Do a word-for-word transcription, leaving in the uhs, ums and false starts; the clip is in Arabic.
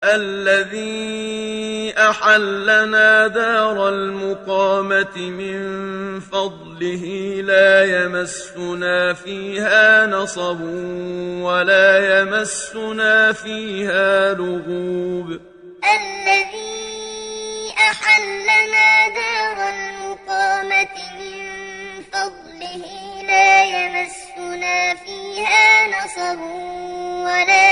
الذي أحلنا دار المقامة من فضله لا يمسنا فيها نصب ولا يمسنا فيها لغوب. الذي أحلنا دار المقامة من فضله لا يمسنا فيها نصب ولا